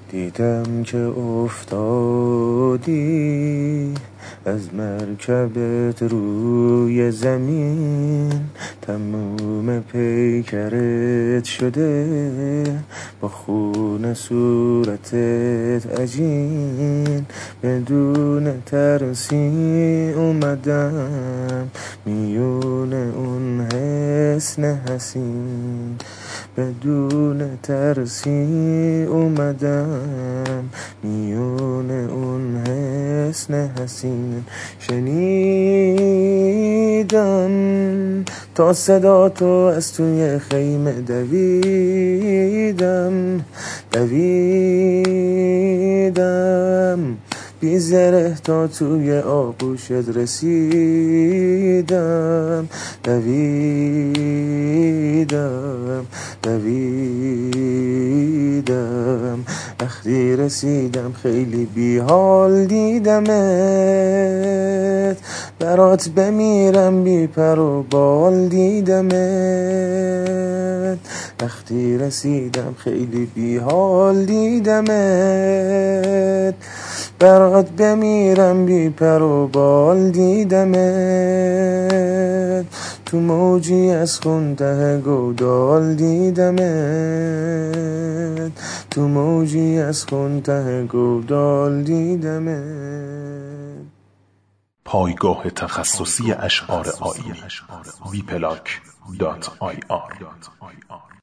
دیدم که افتادی از مرکبت روی زمین، تموم پیکرت شده با خون صورتت عجین. بدون ترسی اومدم میون اون حسن حسین، بدون ترسی اومدم میون اون حسن حسین. شنیدم تا صدا تو از توی خیمه دویدم بی زره تا توی آغوشت رسیدم. دویدم وقتی رسیدم خیلی بی حال دیدمت، برات بمیرم بی پر و بال دیدمت. وقتی رسیدم خیلی بی حال دیدمت، برات بمیرم بی پر و بال دیدمت. تو موجی از خون ته گودال دیدمت، تو موجی از خون ته گودال دیدمت. پایگاه تخصصی اشعار آیینی wplac.ir